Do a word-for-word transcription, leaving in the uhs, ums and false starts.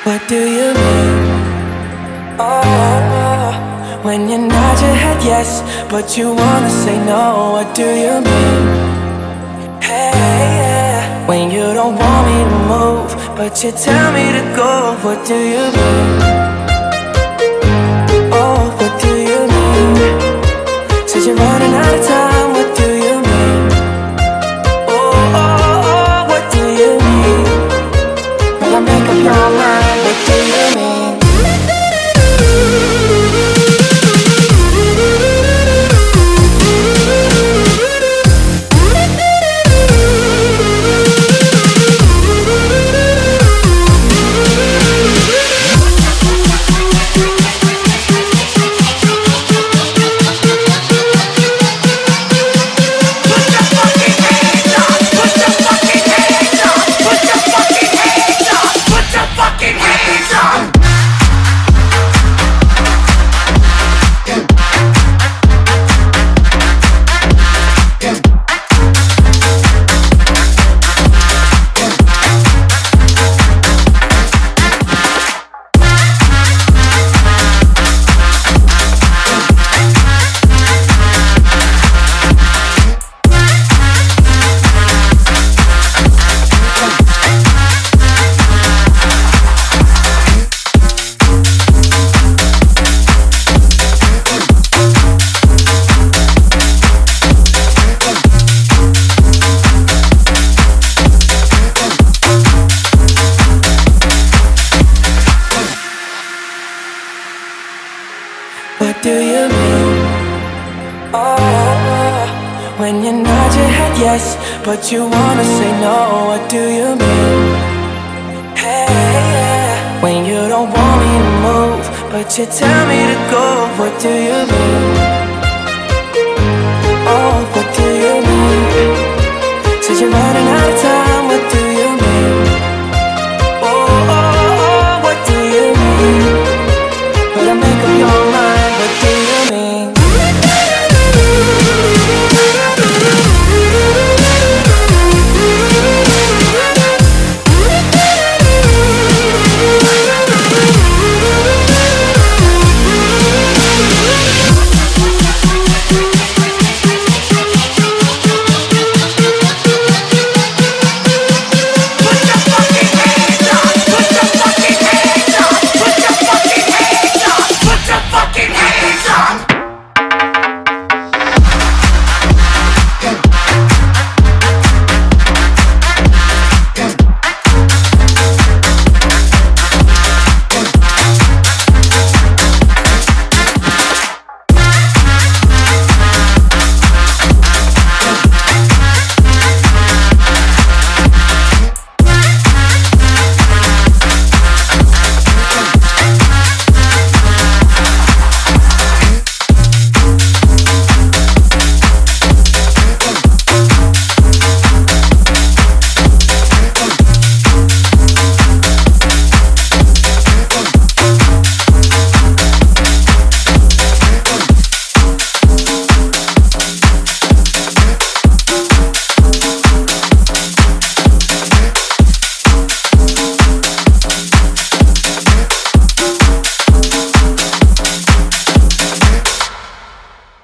What do you mean? Oh, when you nod your head yes, but you wanna say no. What do you mean? Hey, yeah. When you don't want me to move, but you tell me to go. What do you mean? Oh, what do you mean? Said you're running out of time. What do you mean? Oh, oh, oh, what do you mean? When I make up your mind, what do you mean? What do you mean? Oh, when you nod your head yes, but you wanna say no. What do you mean? Hey, yeah. When you don't want me to move, but you tell me to go. What do you mean?